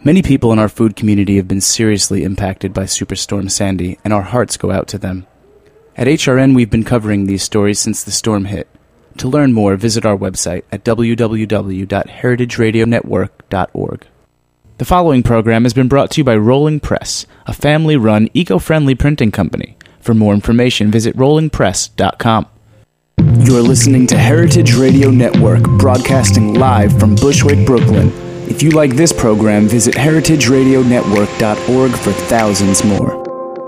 Many people in our food community have been seriously impacted by Superstorm Sandy, and our hearts go out to them. At HRN, we've been covering these stories since the storm hit. To learn more, visit our website at www.heritageradionetwork.org. The following program has been brought to you by Rolling Press, a family-run, eco-friendly printing company. For more information, visit rollingpress.com. You're listening to Heritage Radio Network, broadcasting live from Bushwick, Brooklyn. If you like this program, visit heritageradionetwork.org for thousands more.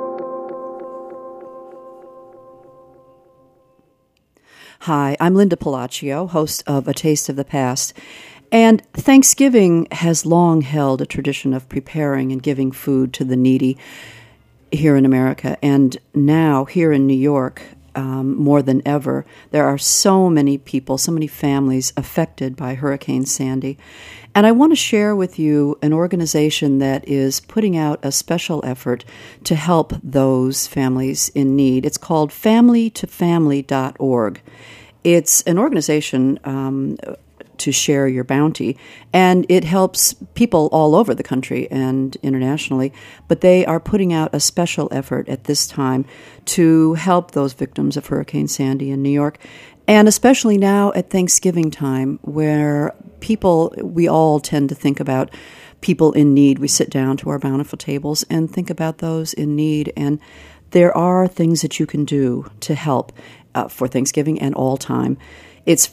Hi, I'm Linda Palacio, host of A Taste of the Past. And Thanksgiving has long held a tradition of preparing and giving food to the needy here in America. And now, here in New York, more than ever, there are so many people, so many families affected by Hurricane Sandy. And I want to share with you an organization that is putting out a special effort to help those families in need. It's called FamilyToFamily.org. It's an organization to share your bounty, and it helps people all over the country and internationally, but they are putting out a special effort at this time to help those victims of Hurricane Sandy in New York, and especially now at Thanksgiving time, where we all tend to think about people in need. We sit down to our bountiful tables and think about those in need, and there are things that you can do to help for Thanksgiving and all time. It's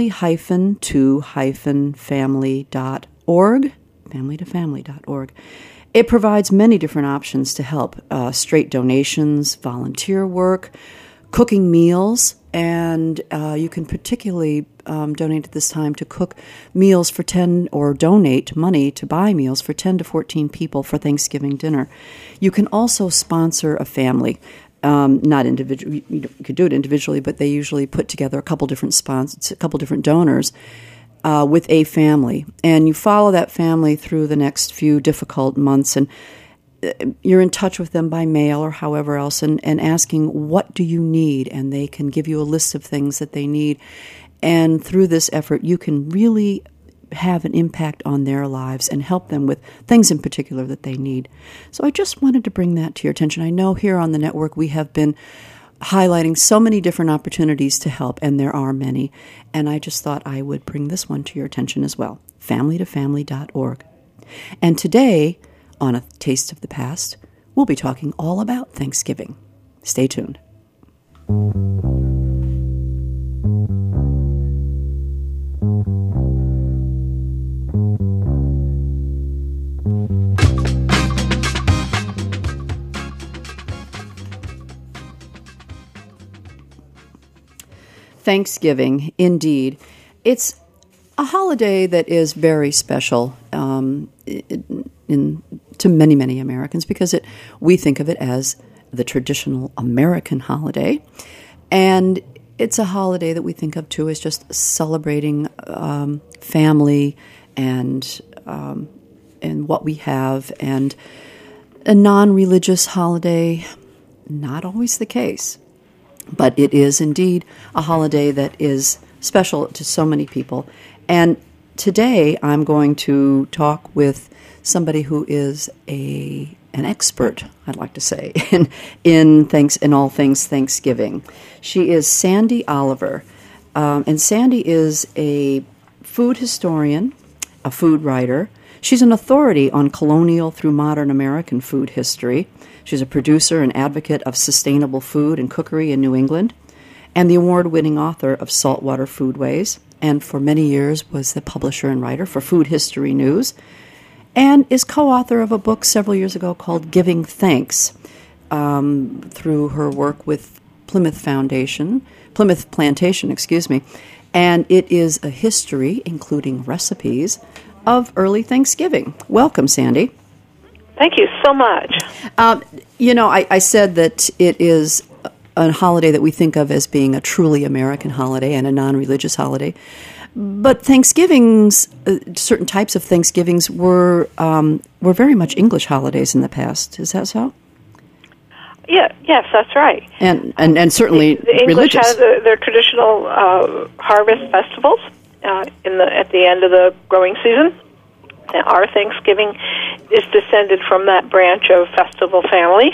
family-to-family.org, family-to-family.org. It provides many different options to help, straight donations, volunteer work, cooking meals, and you can particularly donate at this time to cook meals for 10, or donate money to buy meals for 10 to 14 people for Thanksgiving dinner. You can also sponsor a family. Not individual. You could do it individually, but they usually put together a couple different sponsors, a couple different donors with a family, and you follow that family through the next few difficult months, and you're in touch with them by mail or however else, and asking, what do you need? And they can give you a list of things that they need, and through this effort, you can really have an impact on their lives and help them with things in particular that they need. So I just wanted to bring that to your attention. I know here on the network we have been highlighting so many different opportunities to help, and there are many, and I just thought I would bring this one to your attention as well, family-to-family.org. And today, on A Taste of the Past, we'll be talking all about Thanksgiving. Stay tuned. Thanksgiving, indeed. It's a holiday that is very special to many, many Americans because we think of it as the traditional American holiday. And it's a holiday that we think of, too, as just celebrating family and what we have. And a non-religious holiday, not always the case. But it is indeed a holiday that is special to so many people. And today I'm going to talk with somebody who is an expert, I'd like to say, in all things Thanksgiving. She is Sandy Oliver. And Sandy is a food historian, a food writer. She's an authority on colonial through modern American food history. She's a producer and advocate of sustainable food and cookery in New England, and the award-winning author of Saltwater Foodways, and for many years was the publisher and writer for Food History News, and is co-author of a book several years ago called Giving Thanks, through her work with Plymouth Plantation, and it is a history, including recipes, of early Thanksgiving. Welcome, Sandy. Thank you so much. I said that it is a holiday that we think of as being a truly American holiday and a non-religious holiday. But Thanksgivings, certain types of Thanksgivings were very much English holidays in the past. Is that so? Yes, that's right. And certainly the English religious. have their traditional harvest festivals at the end of the growing season, Our Thanksgiving is descended from that branch of festival family,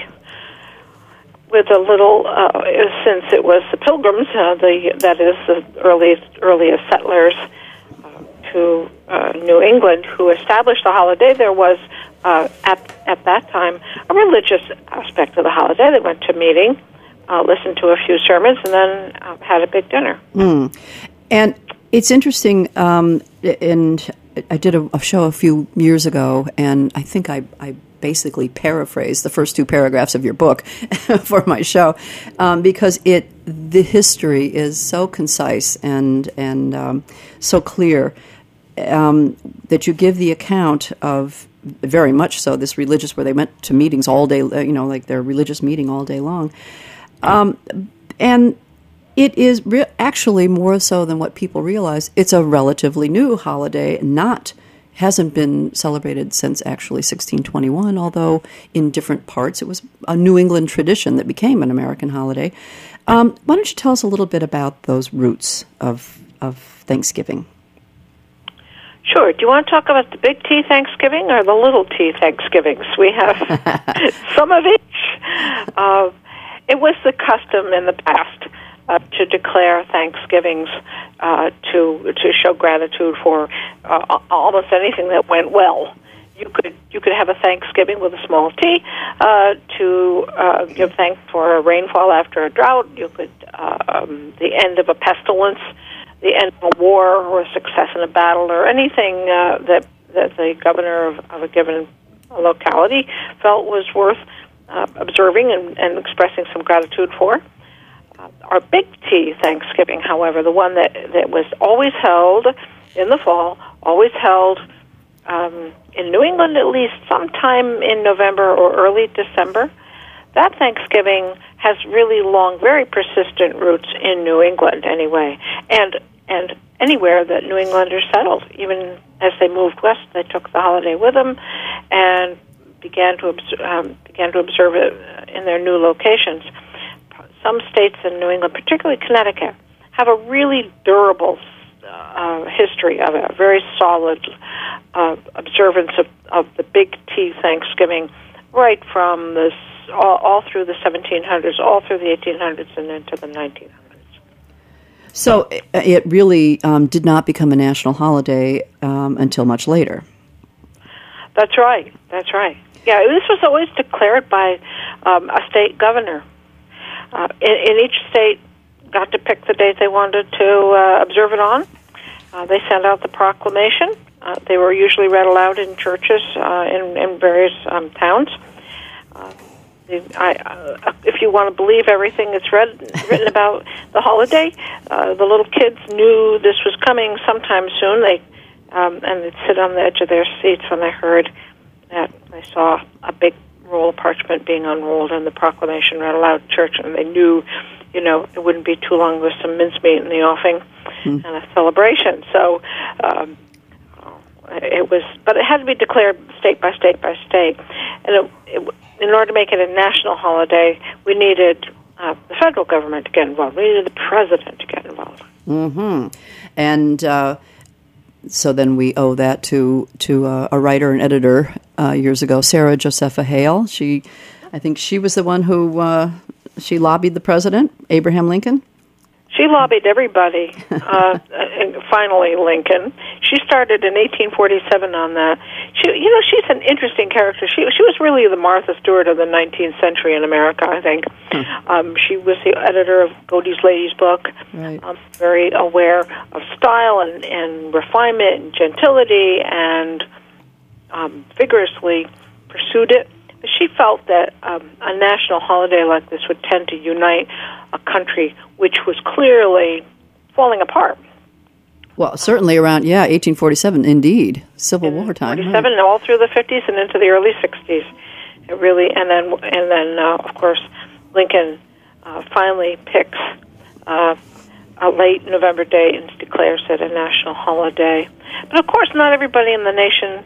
with a little, since it was the Pilgrims, that is the earliest settlers to New England who established the holiday. There was, at that time, a religious aspect of the holiday. They went to meeting, listened to a few sermons, and then had a big dinner. And it's interesting, and I did a show a few years ago, and I think I basically paraphrased the first two paragraphs of your book for my show, because the history is so concise and so clear, that you give the account of, very much so, this religious, where they went to meetings all day, like their religious meeting all day long, and it is actually more so than what people realize. It's a relatively new holiday, hasn't been celebrated since actually 1621, although in different parts it was a New England tradition that became an American holiday. Why don't you tell us a little bit about those roots of Thanksgiving? Sure. Do you want to talk about the big T Thanksgiving or the little T Thanksgivings? We have some of each. It was the custom in the past to declare Thanksgivings to show gratitude for almost anything that went well. You could have a Thanksgiving with a small T to give thanks for a rainfall after a drought. You could the end of a pestilence, the end of a war, or a success in a battle, or anything that the governor of a given locality felt was worth observing and expressing some gratitude for. Our big T Thanksgiving, however, the one that was always held in the fall, always held in New England at least sometime in November or early December, that Thanksgiving has really long, very persistent roots in New England anyway, and anywhere that New Englanders settled. Even as they moved west, they took the holiday with them and began to observe it in their new locations. Some states in New England, particularly Connecticut, have a really durable history of it, a very solid observance of the big T Thanksgiving, right from this all through the 1700s, all through the 1800s, and into the 1900s. So it really did not become a national holiday until much later. That's right. That's right. Yeah, this was always declared by a state governor. In each state, got to pick the date they wanted to observe it on. They sent out the proclamation. They were usually read aloud in churches in various towns. If you want to believe everything that's written about the holiday, the little kids knew this was coming sometime soon. And they'd sit on the edge of their seats when they heard that they saw a big roll of parchment being unrolled and the proclamation read aloud in church, and they knew, it wouldn't be too long with some mincemeat in the offing and a celebration. So but it had to be declared state by state by state. And in order to make it a national holiday, we needed the federal government to get involved. We needed the president to get involved. Mm-hmm. And so then we owe that to a writer and editor years ago, Sarah Josepha Hale. I think she was the one who she lobbied the president, Abraham Lincoln. She lobbied everybody, and finally Lincoln. She started in 1847 on that. She's an interesting character. She was really the Martha Stewart of the 19th century in America, I think. She was the editor of Godey's Lady's Book, right. Very aware of style and refinement and gentility, and vigorously pursued it. She felt that a national holiday like this would tend to unite a country which was clearly falling apart. Well, certainly around 1847, indeed, Civil War time. 47, right. All through the 50s and into the early 60s. It really, and then of course, Lincoln finally picks a late November date and declares it a national holiday. But of course, not everybody in the nation.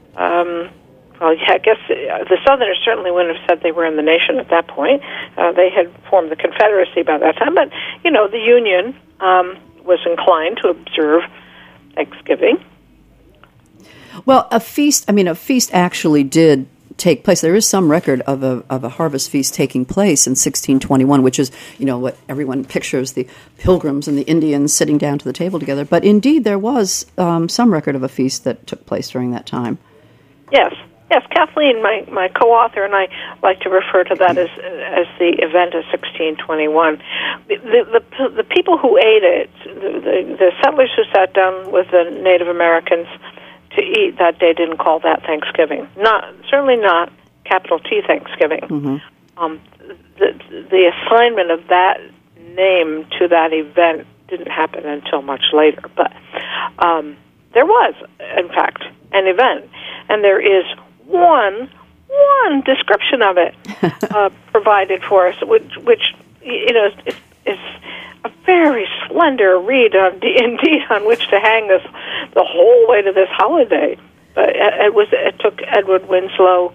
I guess the Southerners certainly wouldn't have said they were in the nation at that point. They had formed the Confederacy by that time. But, the Union was inclined to observe Thanksgiving. Well, a feast actually did take place. There is some record of a harvest feast taking place in 1621, which is, what everyone pictures, the pilgrims and the Indians sitting down to the table together. But indeed, there was some record of a feast that took place during that time. Yes, Kathleen, my co-author, and I like to refer to that as the event of 1621. The people who ate it, the settlers who sat down with the Native Americans to eat that day, didn't call that Thanksgiving. Certainly not capital T Thanksgiving. Mm-hmm. The assignment of that name to that event didn't happen until much later. But there was, in fact, an event, and there is one description of it provided for us, which is a very slender reed indeed on which to hang the whole way to this holiday. But it took Edward Winslow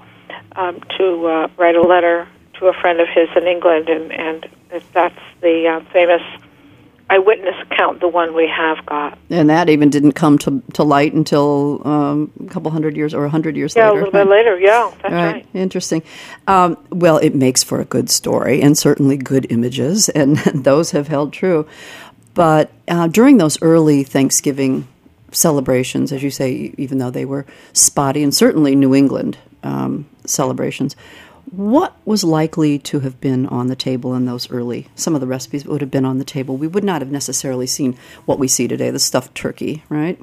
to write a letter to a friend of his in England, and that's the famous eyewitness account, the one we have got. And that even didn't come to light until a couple 100 years or 100 years later. Yeah, a little bit later, that's right. Interesting. Well, it makes for a good story and certainly good images, and those have held true. But during those early Thanksgiving celebrations, as you say, even though they were spotty, and certainly New England celebrations, what was likely to have been on the table in those early? Some of the recipes would have been on the table. We would not have necessarily seen what we see today, the stuffed turkey, right?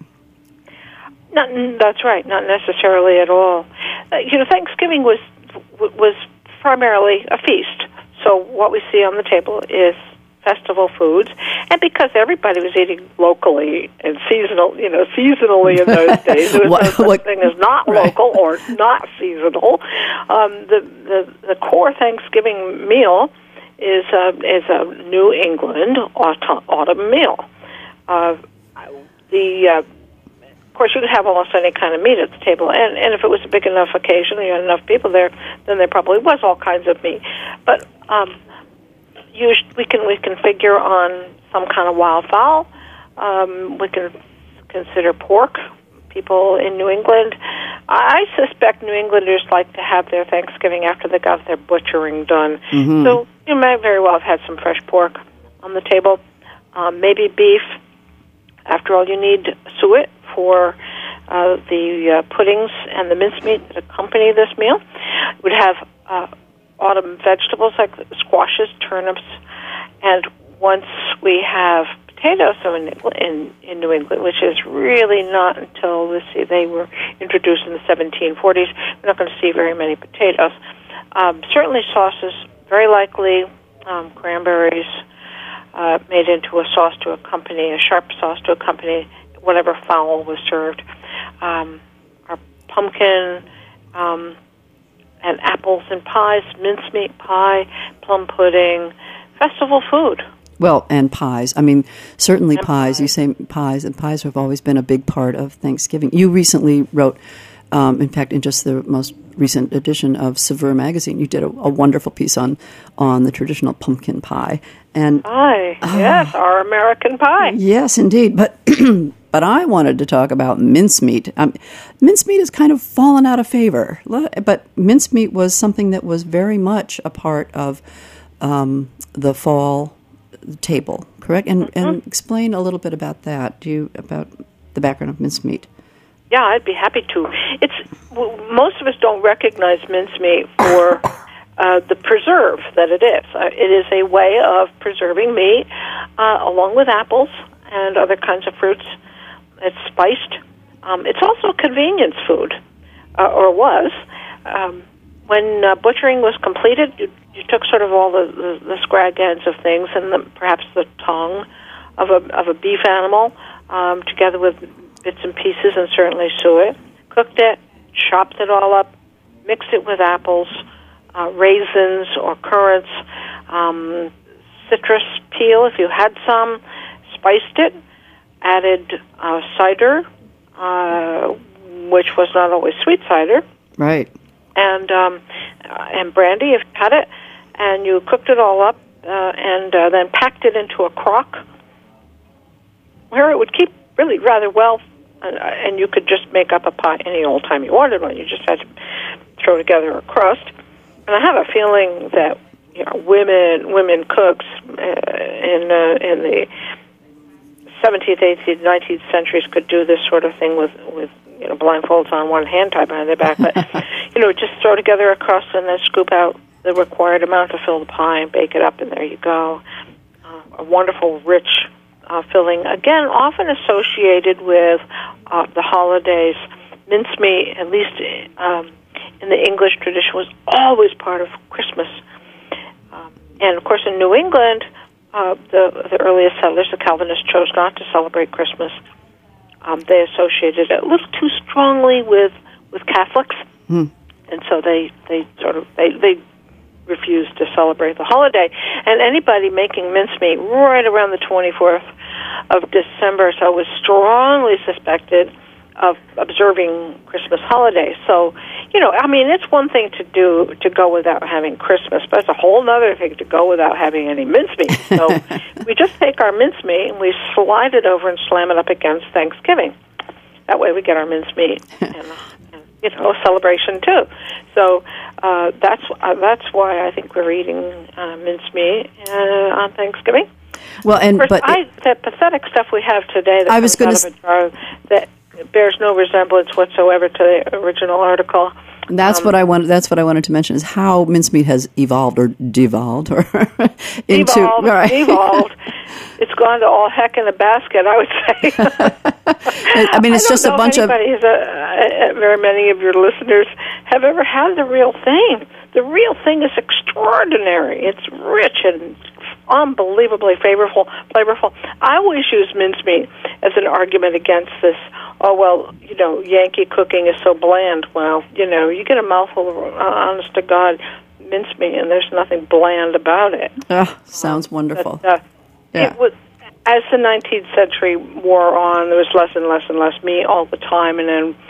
That's right, not necessarily at all. Thanksgiving was primarily a feast. So what we see on the table is festival foods, and because everybody was eating locally and seasonally in those days, there was no such thing as not local or not seasonal. The core Thanksgiving meal is a New England autumn meal. Of course, you could have almost any kind of meat at the table, and if it was a big enough occasion, you had enough people there, then there probably was all kinds of meat. But we can figure on some kind of wild fowl. We can consider pork. People in New England, I suspect New Englanders like to have their Thanksgiving after they got their butchering done. Mm-hmm. So you may very well have had some fresh pork on the table, maybe beef. After all, you need suet for the puddings and the mincemeat that accompany this meal. You would have autumn vegetables like squashes, turnips, and once we have potatoes in New England, which is really not until, they were introduced in the 1740s, we're not going to see very many potatoes. Certainly sauces, very likely cranberries made into a sauce to accompany, a sharp sauce to accompany whatever fowl was served. Our pumpkin, and apples and pies, mincemeat pie, plum pudding, festival food. Well, and pies. I mean, certainly pies. You say pies, and pies have always been a big part of Thanksgiving. You recently wrote, in fact, in just the most recent edition of Saveur magazine, you did a wonderful piece on the traditional pumpkin pie. And pie, yes, our American pie. Yes, indeed. But but I wanted to talk about mincemeat. Mincemeat has kind of fallen out of favor, but mincemeat was something that was very much a part of the fall table, correct? And explain a little bit about that. About the background of mincemeat? Yeah, I'd be happy to. Most of us don't recognize mincemeat for the preserve that it is. It is a way of preserving meat along with apples and other kinds of fruits. It's spiced. It's also a convenience food, or was. When butchering was completed, you took sort of all the scrag ends of things and perhaps the tongue of a beef animal together with bits and pieces and certainly suet, cooked it, chopped it all up, mixed it with apples, raisins or currants, citrus peel if you had some, spiced it, added cider, which was not always sweet cider. Right. And brandy if you had it, and you cooked it all up and then packed it into a crock where it would keep really rather well and you could just make up a pie any old time you wanted one. You just had to throw together a crust. And I have a feeling that women cooks in the 17th, 18th, 19th centuries could do this sort of thing with blindfolds on one hand, tied behind their back. But just throw together a crust and then scoop out the required amount to fill the pie and bake it up, and there you go. A wonderful, rich filling. Again, often associated with the holidays. Mincemeat, at least in the English tradition, was always part of Christmas. And, of course, in New England, the earliest settlers, the Calvinists, chose not to celebrate Christmas. They associated it a little too strongly with Catholics, and so they refused to celebrate the holiday. And anybody making mincemeat right around the 24th of December was strongly suspected of observing Christmas holidays. So, it's one thing to go without having Christmas, but it's a whole other thing to go without having any mincemeat. So we just take our mincemeat and we slide it over and slam it up against Thanksgiving. That way we get our mincemeat and a celebration too. So that's why I think we're eating mincemeat on Thanksgiving. Well, the pathetic stuff we have today that comes out of a jar that bears no resemblance whatsoever to the original article. That's what I wanted. That's what I wanted to mention: is how mincemeat has evolved or devolved or into devolved. It's gone to all heck in a basket, I would say. I mean, it's just a bunch of. Very many of your listeners have ever had the real thing. The real thing is extraordinary. It's rich and unbelievably flavorful. I always use mincemeat as an argument against this. Oh, well, Yankee cooking is so bland. Well, you get a mouthful of honest to God mincemeat, and there's nothing bland about it. Sounds wonderful. It was, as the 19th century wore on, there was less and less and less meat all the time, and then,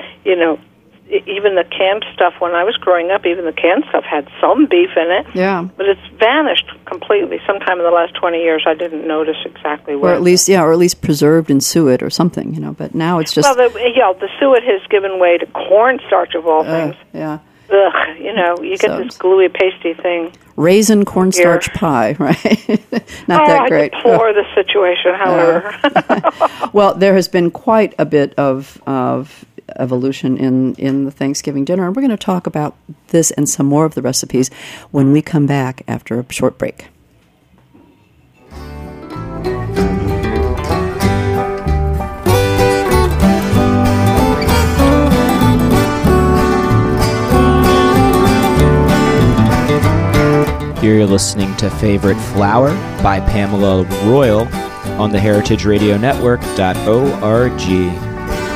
even the canned stuff, when I was growing up, even the canned stuff had some beef in it. Yeah. But it's vanished completely. Sometime in the last 20 years, I didn't notice exactly where. Or at least preserved in suet or something, but now it's just. Well, the suet has given way to cornstarch of all things. Yeah. Ugh, you get this gluey, pasty thing. Raisin cornstarch pie, right? Not that great. I deplore the situation, however. Well, there has been quite a bit of evolution in the Thanksgiving dinner, and we're going to talk about this and some more of the recipes when we come back after a short break. You're listening to Favorite Flower by Pamela Royal on the heritageradionetwork.org.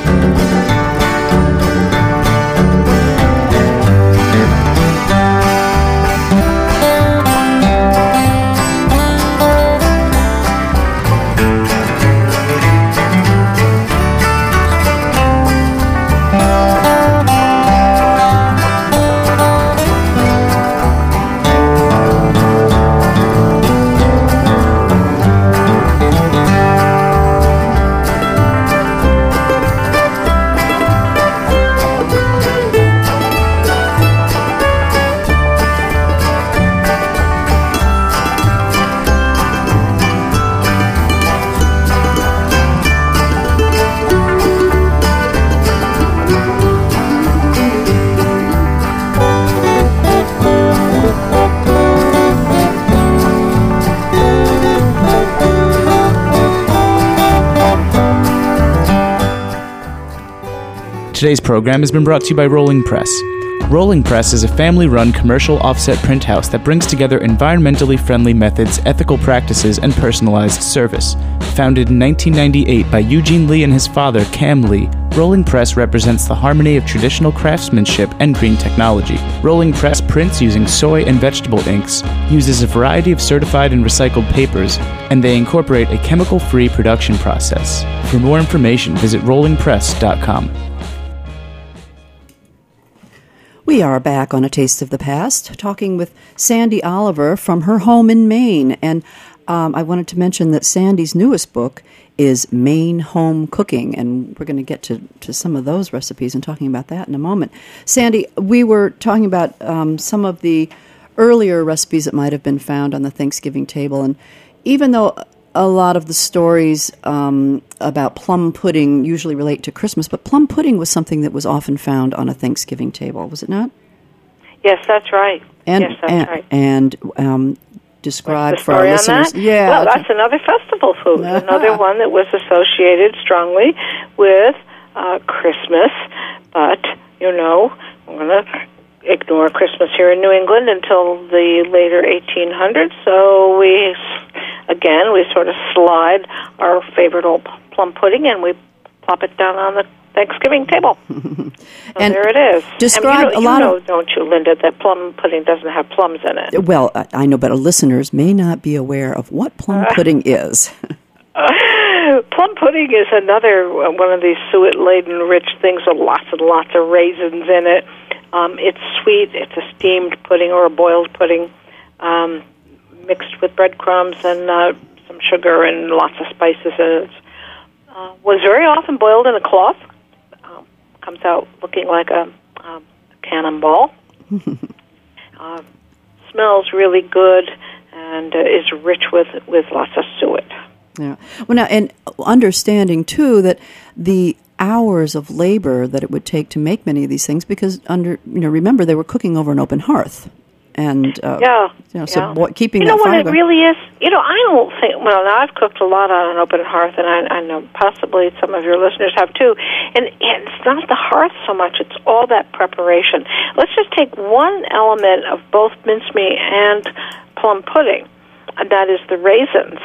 Today's program has been brought to you by Rolling Press. Rolling Press is a family-run commercial offset print house that brings together environmentally friendly methods, ethical practices, and personalized service. Founded in 1998 by Eugene Lee and his father, Cam Lee, Rolling Press represents the harmony of traditional craftsmanship and green technology. Rolling Press prints using soy and vegetable inks, uses a variety of certified and recycled papers, and they incorporate a chemical-free production process. For more information, visit rollingpress.com. We are back on A Taste of the Past, talking with Sandy Oliver from her home in Maine. And I wanted to mention that Sandy's newest book is Maine Home Cooking, and we're going to get to some of those recipes and talking about that in a moment. Sandy, we were talking about some of the earlier recipes that might have been found on the Thanksgiving table, and even though a lot of the stories about plum pudding usually relate to Christmas, but plum pudding was something that was often found on a Thanksgiving table, was it not? Yes, that's right. Right. And described What's the for our story on listeners. that? Yeah. Well, that's another festival food, another one that was associated strongly with Christmas. But, I'm going to ignore Christmas here in New England until the later 1800s. So we sort of slide our favorite old plum pudding and we plop it down on the Thanksgiving table. And there it is. Describe and don't you, Linda, that plum pudding doesn't have plums in it? Well, I know, but our listeners may not be aware of what plum pudding is. Plum pudding is another one of these suet-laden, rich things with lots and lots of raisins in it. It's sweet. It's a steamed pudding or a boiled pudding mixed with breadcrumbs and some sugar and lots of spices. And it was very often boiled in a cloth. Comes out looking like a cannonball. Smells really good and is rich with lots of suet. Yeah. Well, now, and understanding, too, that the hours of labor that it would take to make many of these things, because remember, they were cooking over an open hearth. And, so keeping that fire it really is, I don't think, now I've cooked a lot on an open hearth, and I know possibly some of your listeners have too, and it's not the hearth so much, it's all that preparation. Let's just take one element of both mincemeat and plum pudding, and that is the raisins.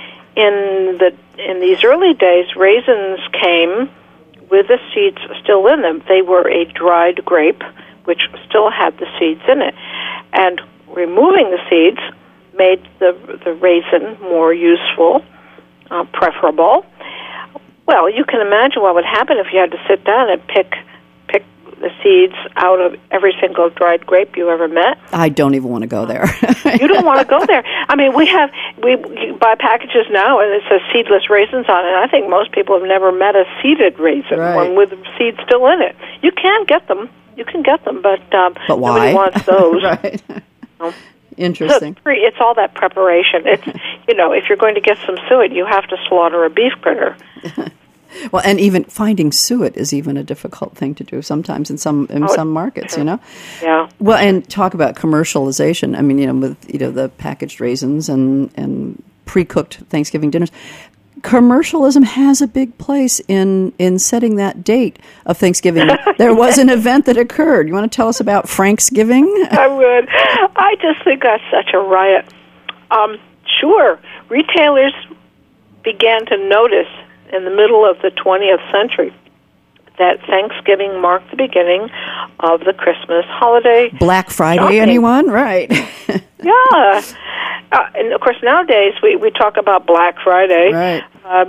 In these early days, raisins came with the seeds still in them. They were a dried grape, which still had the seeds in it. And removing the seeds made the raisin more useful, preferable. Well, you can imagine what would happen if you had to sit down and pick the seeds out of every single dried grape you ever met. I don't even want to go there. You don't want to go there. I mean, we buy packages now, and it says seedless raisins on it. I think most people have never met a seeded raisin, one with the seeds still in it. You can get them. You can get them, but why? Nobody wants those. Right. Interesting. So it's all that preparation. It's if you're going to get some suet, you have to slaughter a beef critter. Well, and even finding suet is even a difficult thing to do sometimes in some markets, Yeah. Well, and talk about commercialization. I mean, with the packaged raisins and pre-cooked Thanksgiving dinners. Commercialism has a big place in setting that date of Thanksgiving. There was an event that occurred. You want to tell us about Franksgiving? I would. I just think that's such a riot. Sure, retailers began to notice in the middle of the 20th century that Thanksgiving marked the beginning of the Christmas holiday. Black Friday, shopping. anyone? Right. Yeah. And, of course, nowadays we talk about Black Friday. Right.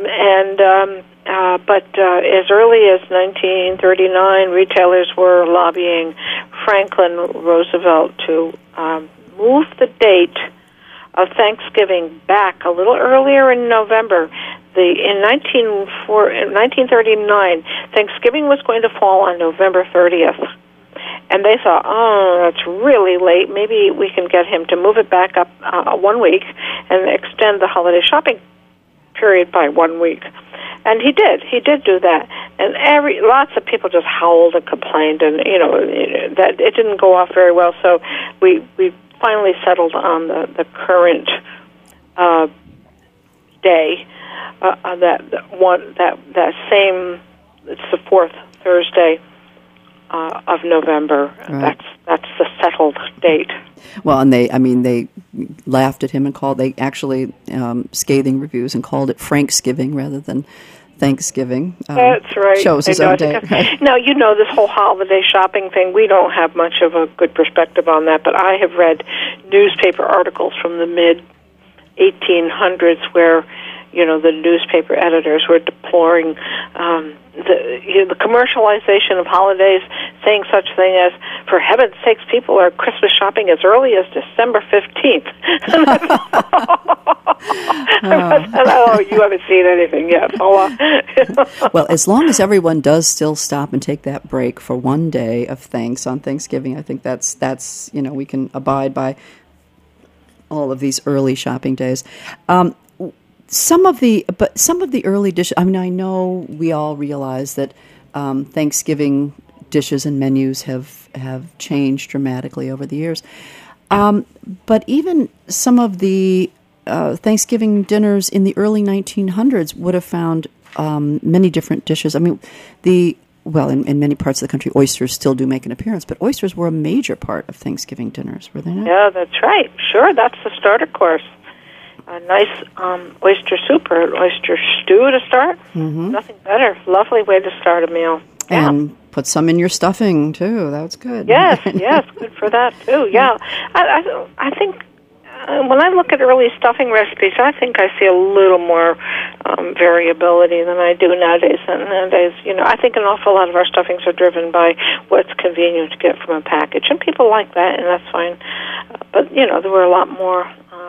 But as early as 1939, retailers were lobbying Franklin Roosevelt to move the date of Thanksgiving back a little earlier in November. In 1939, Thanksgiving was going to fall on November 30th. And they thought, that's really late. Maybe we can get him to move it back up 1 week and extend the holiday shopping period by 1 week. And he did. He did do that. And lots of people just howled and complained, and that it didn't go off very well. So we finally settled on the current day. It's the fourth Thursday of November. Right. That's the settled date. Well, and they laughed at him and they actually scathing reviews and called it Franksgiving rather than Thanksgiving. That's right. Chose his own date. Right. Now, this whole holiday shopping thing, we don't have much of a good perspective on that, but I have read newspaper articles from the mid-1800s where the newspaper editors were deploring the commercialization of holidays, saying such thing as, for heaven's sakes, people are Christmas shopping as early as December 15th. Oh, you haven't seen anything yet. Well, as long as everyone does still stop and take that break for one day of thanks on Thanksgiving, I think that's we can abide by all of these early shopping days. Some of the early dishes. I mean, I know we all realize that Thanksgiving dishes and menus have changed dramatically over the years. But even some of the Thanksgiving dinners in the early 1900s would have found many different dishes. I mean, in many parts of the country, oysters still do make an appearance, but oysters were a major part of Thanksgiving dinners, were they not? Yeah, that's right. Sure, that's the starter course. A nice oyster soup or an oyster stew to start. Mm-hmm. Nothing better. Lovely way to start a meal. Yeah. And put some in your stuffing, too. That's good. Yes, good for that, too. Yeah. I think when I look at early stuffing recipes, I think I see a little more variability than I do nowadays. And nowadays, I think an awful lot of our stuffings are driven by what's convenient to get from a package. And people like that, and that's fine. But, there were a lot more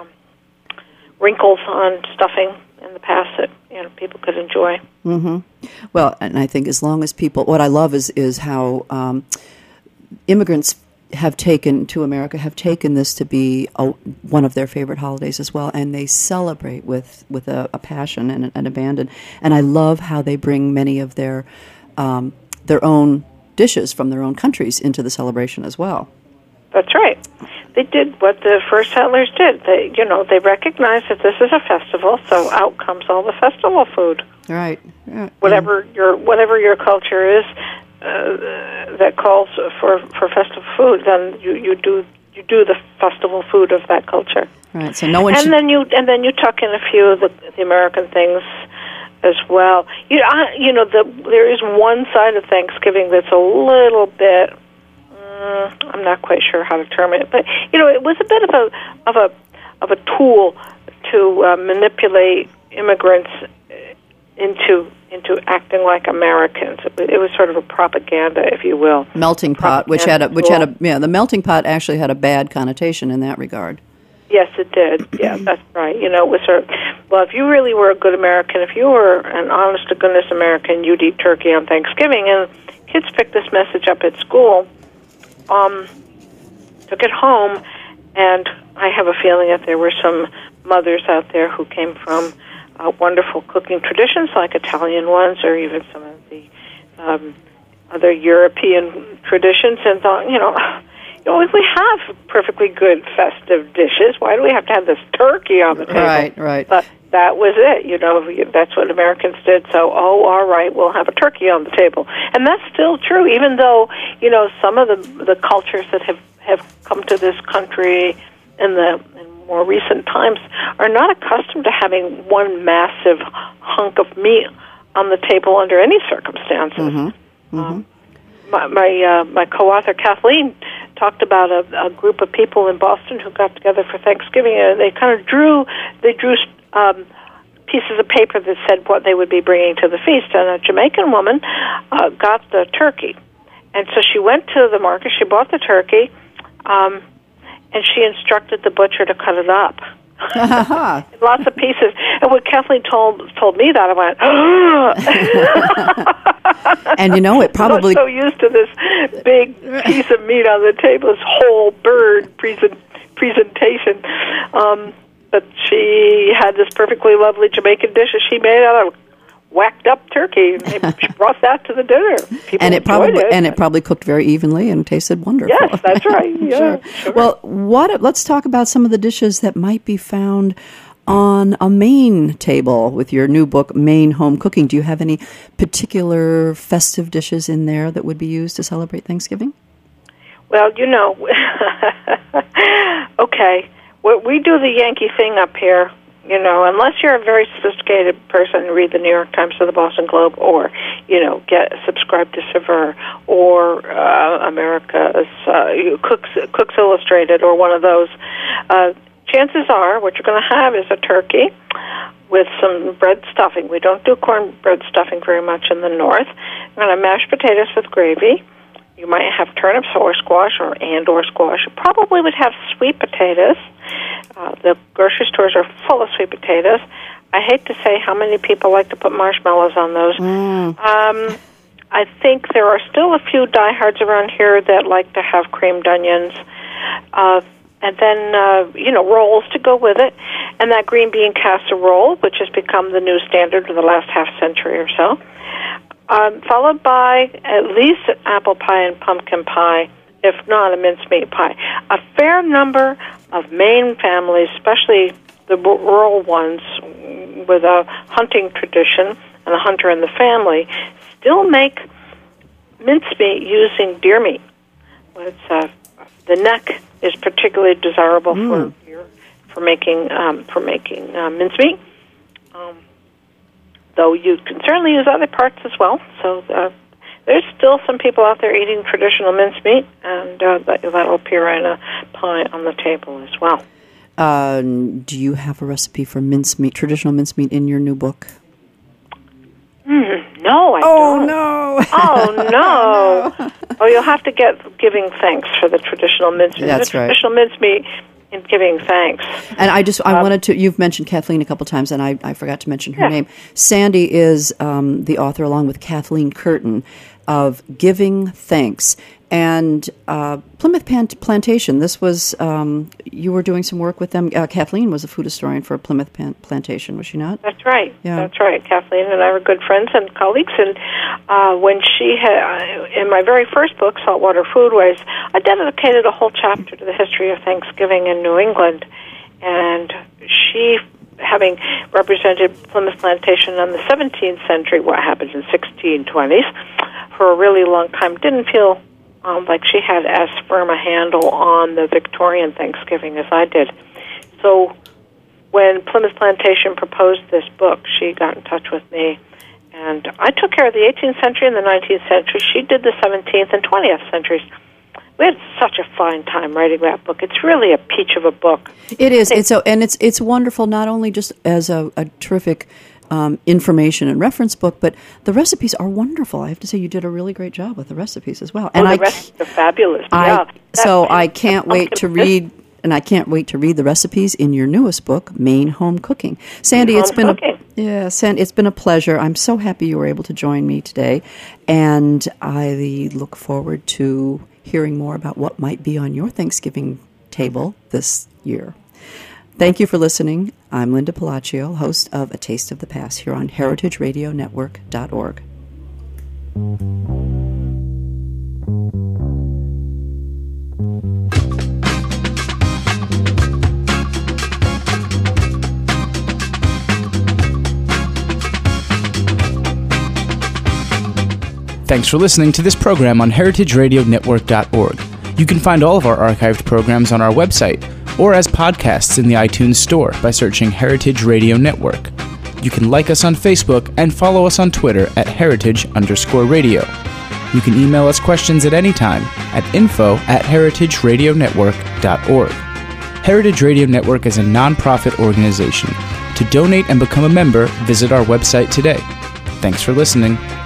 wrinkles on stuffing in the past that people could enjoy. Mm-hmm. Well, and I think as long as what I love is how immigrants have taken this to be one of their favorite holidays as well, and they celebrate with a passion and an abandon. And I love how they bring many of their own dishes from their own countries into the celebration as well. That's right. They did what the first settlers did. They recognized that this is a festival, so out comes all the festival food. Right. Yeah. Whatever your culture is that calls for festival food, then you do the festival food of that culture. Right. So no one. Then you tuck in a few of the American things as well. There is one side of Thanksgiving that's a little bit. I'm not quite sure how to term it, but it was a bit of a tool to manipulate immigrants into acting like Americans. It was sort of a propaganda, if you will. Melting pot, the melting pot actually had a bad connotation in that regard. Yes, it did. Yeah, that's right. It was if you really were a good American, if you were an honest-to-goodness American, you'd eat turkey on Thanksgiving. And kids picked this message up at school, took it home, and I have a feeling that there were some mothers out there who came from wonderful cooking traditions like Italian ones or even some of the other European traditions and thought, we have perfectly good festive dishes. Why do we have to have this turkey on the table? Right. But that was it. That's what Americans did. So, all right, we'll have a turkey on the table. And that's still true, even though, some of the cultures that have come to this country in more recent times are not accustomed to having one massive hunk of meat on the table under any circumstances. Mm-hmm. Mm-hmm. My co-author Kathleen talked about a group of people in Boston who got together for Thanksgiving, and they kind of drew pieces of paper that said what they would be bringing to the feast. And a Jamaican woman got the turkey, and so she went to the market. She bought the turkey. And she instructed the butcher to cut it up. Lots of pieces. And when Kathleen told me that, I went, And it probably... I was so used to this big piece of meat on the table, this whole bird presentation. But she had this perfectly lovely Jamaican dish that she made out of whacked up turkey, and she brought that to the dinner. People enjoyed it. And it probably cooked very evenly and tasted wonderful. Yes, that's right. Yeah, sure. Well, let's talk about some of the dishes that might be found on a Maine table with your new book, Maine Home Cooking. Do you have any particular festive dishes in there that would be used to celebrate Thanksgiving? Well, okay, we do the Yankee thing up here. Unless you're a very sophisticated person and read the New York Times or the Boston Globe, or subscribe to Saveur or America's Cooks Illustrated or one of those, chances are what you're going to have is a turkey with some bread stuffing. We don't do cornbread stuffing very much in the North. We're going to mashed potatoes with gravy. You might have turnips or squash or squash. You probably would have sweet potatoes. The grocery stores are full of sweet potatoes. I hate to say how many people like to put marshmallows on those. I think there are still a few diehards around here that like to have creamed onions. And then, rolls to go with it. And that green bean casserole, which has become the new standard for the last half century or so. Followed by at least apple pie and pumpkin pie, if not a mincemeat pie. A fair number of Maine families, especially the rural ones with a hunting tradition and a hunter in the family, still make mincemeat using deer meat. The neck is particularly desirable for making mincemeat. Though you can certainly use other parts as well. So there's still some people out there eating traditional mincemeat, and that'll appear in a pie on the table as well. Do you have a recipe for traditional mincemeat, in your new book? No, I don't. No. Oh, no. Oh, you'll have to get Giving Thanks for the traditional mincemeat. That's right. Traditional mincemeat in Giving Thanks. And I wanted to, you've mentioned Kathleen a couple times, and I forgot to mention her name. Sandy is the author, along with Kathleen Curtin, of Giving Thanks. And Plymouth Plantation, this was, you were doing some work with them. Kathleen was a food historian for Plymouth Plantation, was she not? That's right. Yeah. That's right. Kathleen and I were good friends and colleagues. And when she had, in my very first book, Saltwater Foodways, I dedicated a whole chapter to the history of Thanksgiving in New England. And she, having represented Plymouth Plantation in the 17th century, what happened in 1620s, for a really long time, didn't feel like she had as firm a handle on the Victorian Thanksgiving as I did. So when Plymouth Plantation proposed this book, she got in touch with me, and I took care of the 18th century and the 19th century. She did the 17th and 20th centuries. We had such a fine time writing that book. It's really a peach of a book. It is. It's wonderful, not only just as a terrific information and reference book, but the recipes are wonderful. I have to say, you did a really great job with the recipes as well. And the recipes are fabulous. I can't wait to read, and I can't wait to read the recipes in your newest book, Maine Home Cooking. Sandy, it's been a pleasure. I'm so happy you were able to join me today, and I look forward to hearing more about what might be on your Thanksgiving table this year. Thank you for listening. I'm Linda Palacio, host of A Taste of the Past here on heritageradionetwork.org. Thanks for listening to this program on heritageradionetwork.org. You can find all of our archived programs on our website or as podcasts in the iTunes Store by searching Heritage Radio Network. You can like us on Facebook and follow us on Twitter at @heritage_radio. You can email us questions at any time at info@heritageradionetwork.org. Heritage Radio Network is a non-profit organization. To donate and become a member, visit our website today. Thanks for listening.